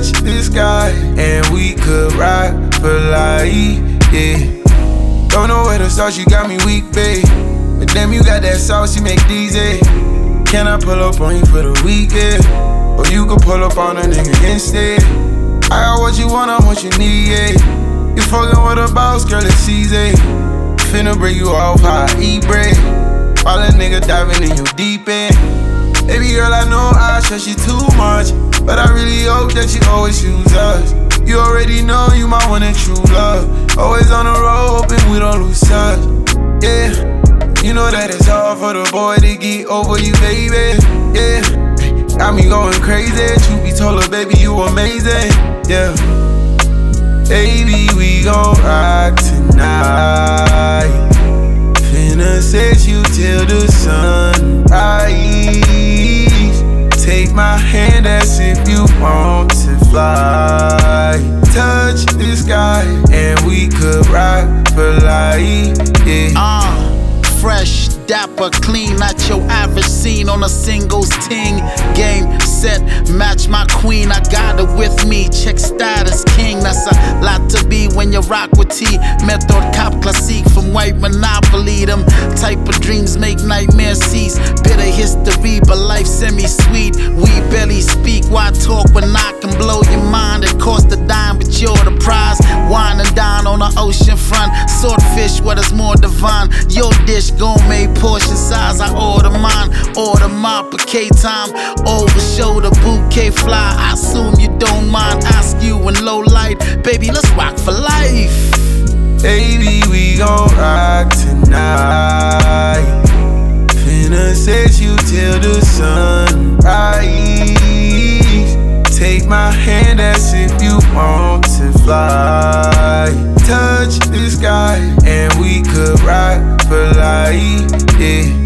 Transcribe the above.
touch the sky, and we could ride for life, yeah. Don't know where to start, you got me weak, babe. But damn, you got that sauce, you make these, eh? Can I pull up on you for the weekend? Or you can pull up on a nigga instead. I got what you want, I'm what you need, yeah. You fucking with a boss, girl, it's easy. Finna break you off how I eat bread. While a nigga diving in your deep end. Baby girl, I know I trust you too much, but I really hope that you always choose us. You already know you my one and true love. Always on the road, hoping we don't lose touch. Yeah, you know that it's hard for the boy to get over you, baby. Yeah, got me going crazy. Truth be told, baby, you amazing. Yeah, baby, we gon' rock tonight. Finna set you till the sunrise. Take my hand as if you want to fly. Touch the sky, and we could rock for life, yeah. Fresh, dapper, clean, not your average scene on a singles ting. Game, set, match my queen, I got her with me. Check status, king, that's a lot to be when you rock with T. Method cop classique from white monopoly. Them type of dreams make nightmares cease. Bitter history, but life semi-sweet. We barely speak, why talk when I can blow your mind? It cost a dime, but you're the prize. Wine and dine on the ocean front. Swordfish, what is more divine? Your dish, gourmet portion size, I order mine. Order my bouquet time. Over shoulder bouquet fly. I assume you don't mind. Ask you in low light. Baby, let's rock for life. Baby, we gon' rock tonight. Finna set you till the sunrise. Take my hand as if you want to fly. Touch the sky, and we could rock for life, yeah.